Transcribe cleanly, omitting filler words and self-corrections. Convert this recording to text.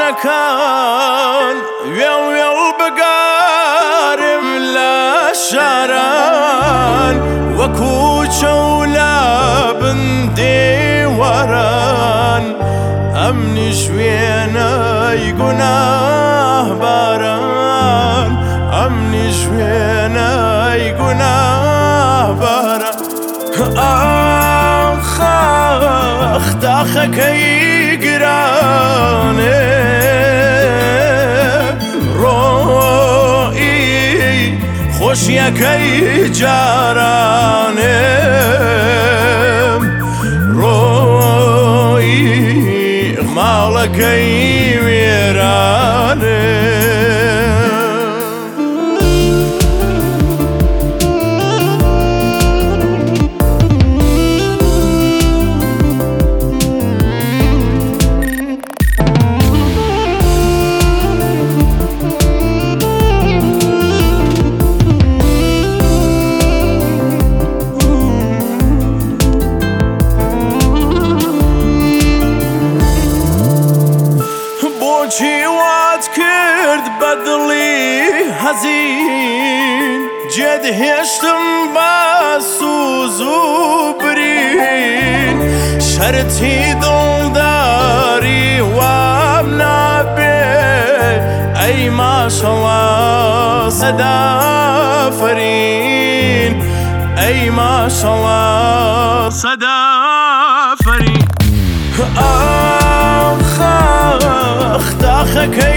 كان ويل بقارم لا شاران وكو شولا بندي وران أمني شوينا يقناه باران أمني شوينا يقناه باران آخ داخك يقراني روئي خوش يكي جاراني روئي مالكي ويراني وات کرد بدلی هزین جد هشتم بسوز و برین شرطی دلداری واب نبی ای ماشالله صدا فرین ای ماشالله صدا فرین آخ داخك